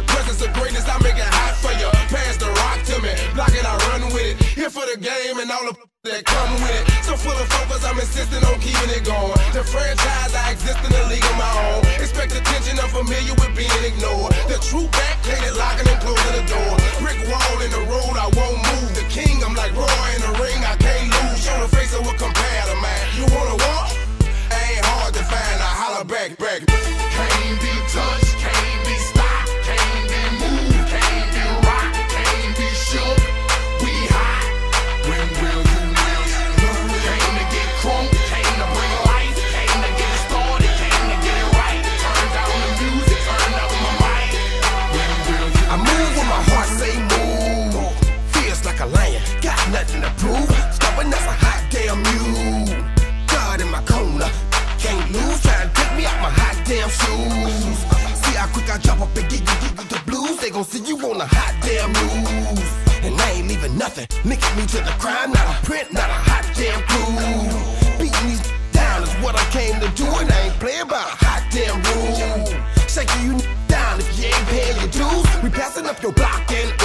presence of greatness, I make it hot for you. Pass the rock to me, block it, I run with it. Here for the game and all the that come with it. So full of focus, I'm insisting on keeping it going. The franchise, I exist in the league of my own. Expect attention, I'm familiar with being ignored. The true back, hated locking and closing the door. Brick wall in the road, I won't move. The king, I'm like Roy in the ring, I can't lose. Show the face of what compare to mine. You wanna walk? Ain't hard to find, I holler back. Can't be touched, can't be stopped, can't be moved, can't be rocked, can't be shook. We hot. When will you learn? Came to get crunk, came to bring life, came to get it started, came to get it right. Turn down the music, turn up my mic. When will you I move when my heart say move. Feels like a lion, got nothing to prove. Stubborn as a hot damn mule. God in my corner, can't lose. Trying to take me out my hot damn shoes. See how quick I drop up and get the blues. They gon' see you on the hot damn news. And I ain't leaving nothing, linking me to the crime. Not a print, not a hot damn clue. Beating these down is what I came to do, and I ain't playing by a hot damn rule. Shaking you down if you ain't paying your dues. We passing up your block and